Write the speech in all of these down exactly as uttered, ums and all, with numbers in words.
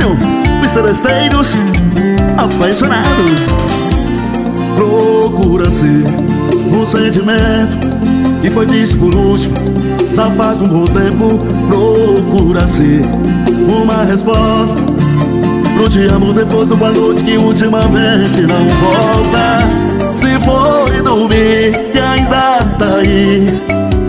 Serginho, os seresteiros apaixonados. Procura-se um sentimento que foi visto por último, já faz um bom tempo. Procura-se uma resposta pro te amo depois do boa noite que ultimamente não volta. Se foi dormir e ainda tá aí,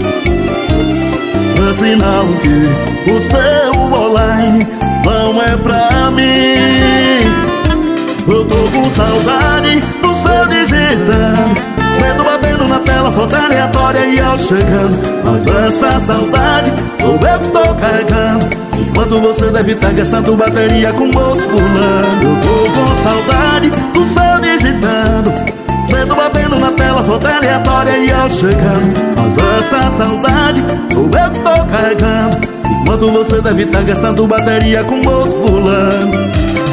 é sinal que o seu online não é pra mim. Eu tô com saudade do seu digitando, vendo batendo na tela, foto aleatória e eu chegando. Mas essa saudade sou eu que tô carregando, enquanto você deve estar gastando bateria com outro fulano. Eu tô com saudade do seu digitando, vendo batendo na tela, foto aleatória e eu chegando. Mas essa saudade sou eu que tô carregando, enquanto você deve estar gastando bateria com outro fulano.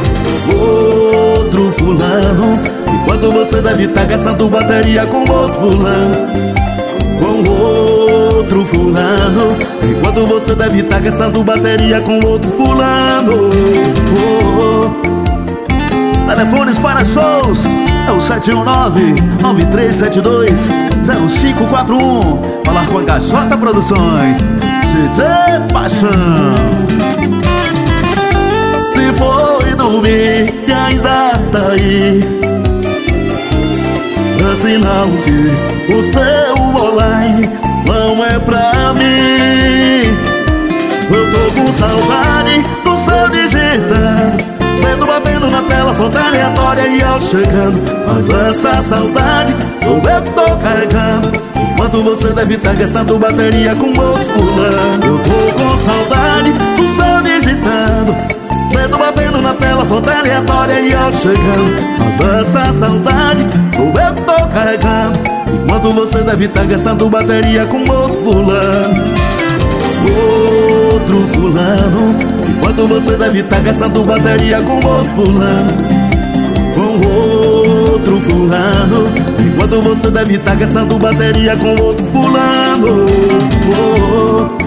Outro fulano, enquanto você deve estar gastando bateria com outro fulano. Com outro fulano, enquanto você deve estar gastando bateria com outro fulano. Oh, oh. Telefones para shows é o sete um nove, nove três sete dois, zero cinco quatro um. Falar com a H J Produções, C J Paixão. Se foi dormir e ainda tá aí, é sinal que o seu online não é pra mim. Eu tô com saudade do seu digitando, vendo batendo na tela, foto aleatória e eu chegando. Mas essa saudade sou eu que tô carregando, enquanto você deve estar gastando bateria com outro fulano. Eu tô com saudade do seu digitando, vendo batendo na tela, foto aleatória e eu chegando. Mas essa saudade sou eu que tô carregando, enquanto você deve estar gastando bateria com outro fulano. Outro fulano, enquanto você deve estar gastando bateria com outro fulano. Com outro fulano, enquanto você deve estar gastando bateria com outro fulano. Oh, oh.